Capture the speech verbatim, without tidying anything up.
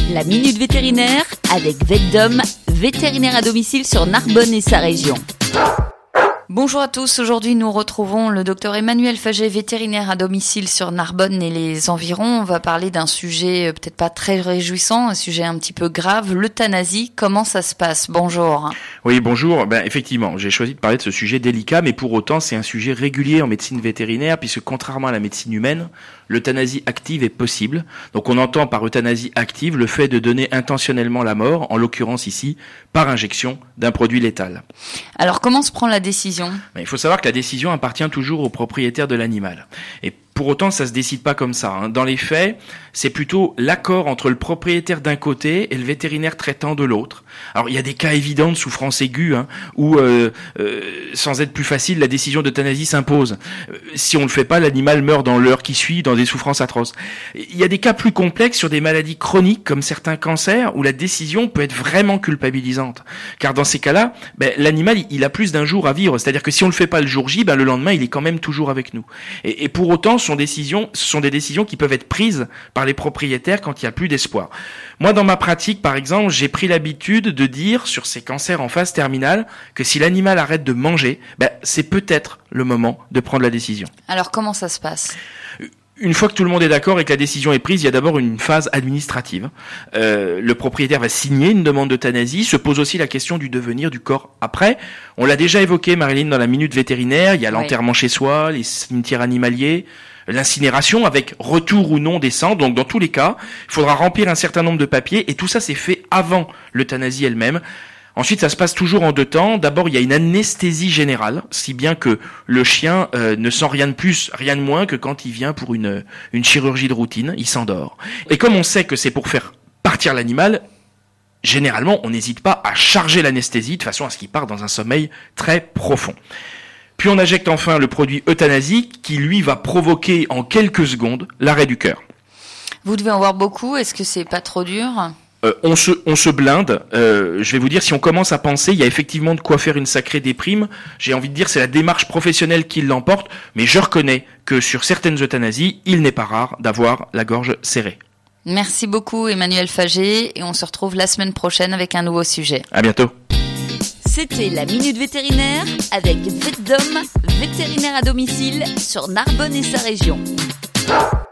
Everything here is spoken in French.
La Minute Vétérinaire avec VetDom, vétérinaire à domicile sur Narbonne et sa région. Bonjour à tous, aujourd'hui nous retrouvons le docteur Emmanuel Faget, vétérinaire à domicile sur Narbonne et les environs. On va parler d'un sujet peut-être pas très réjouissant, un sujet un petit peu grave, l'euthanasie. Comment ça se passe? Bonjour. Oui, bonjour. Ben, effectivement, j'ai choisi de parler de ce sujet délicat, mais pour autant c'est un sujet régulier en médecine vétérinaire, puisque contrairement à la médecine humaine, l'euthanasie active est possible. Donc on entend par euthanasie active le fait de donner intentionnellement la mort, en l'occurrence ici, par injection d'un produit létal. Alors comment se prend la décision? Il faut savoir que la décision appartient toujours au propriétaire de l'animal. Et pour autant, ça se décide pas comme ça. Dans les faits, c'est plutôt l'accord entre le propriétaire d'un côté et le vétérinaire traitant de l'autre. Alors, il y a des cas évidents de souffrance aiguë, hein, où, euh, euh, sans être plus facile, la décision d'euthanasie s'impose. Euh, si on le fait pas, l'animal meurt dans l'heure qui suit, dans des souffrances atroces. Il y a des cas plus complexes sur des maladies chroniques, comme certains cancers, où la décision peut être vraiment culpabilisante. Car dans ces cas-là, ben, l'animal, il a plus d'un jour à vivre. C'est-à-dire que si on le fait pas le jour J, ben, le lendemain, il est quand même toujours avec nous. Et, et pour autant, ce sont, décisions, ce sont des décisions qui peuvent être prises par les propriétaires quand il n'y a plus d'espoir. Moi, dans ma pratique, par exemple, j'ai pris l'habitude de dire sur ces cancers en phase terminale que si l'animal arrête de manger, ben, c'est peut-être le moment de prendre la décision. Alors, comment ça se passe ? Une fois que tout le monde est d'accord et que la décision est prise, il y a d'abord une phase administrative. Euh, le propriétaire va signer une demande d'euthanasie, se pose aussi la question du devenir du corps après. On l'a déjà évoqué, Marilyn, dans la minute vétérinaire, il y a l'enterrement oui. chez soi, les cimetières animaliers, l'incinération avec retour ou non des cendres. Donc dans tous les cas, il faudra remplir un certain nombre de papiers et tout ça c'est fait avant l'euthanasie elle-même. Ensuite, ça se passe toujours en deux temps. D'abord, il y a une anesthésie générale, si bien que le chien euh, ne sent rien de plus, rien de moins que quand il vient pour une, une chirurgie de routine, il s'endort. Et comme on sait que c'est pour faire partir l'animal, généralement, on n'hésite pas à charger l'anesthésie de façon à ce qu'il parte dans un sommeil très profond. Puis on injecte enfin le produit euthanasique qui, lui, va provoquer en quelques secondes l'arrêt du cœur. Vous devez en voir beaucoup, est-ce que c'est pas trop dur ? Euh, on se on se blinde. Euh, je vais vous dire, si on commence à penser, il y a effectivement de quoi faire une sacrée déprime. J'ai envie de dire, c'est la démarche professionnelle qui l'emporte. Mais je reconnais que sur certaines euthanasies, il n'est pas rare d'avoir la gorge serrée. Merci beaucoup Emmanuel Faget et on se retrouve la semaine prochaine avec un nouveau sujet. À bientôt. C'était la Minute Vétérinaire avec VetDom, vétérinaire à domicile sur Narbonne et sa région.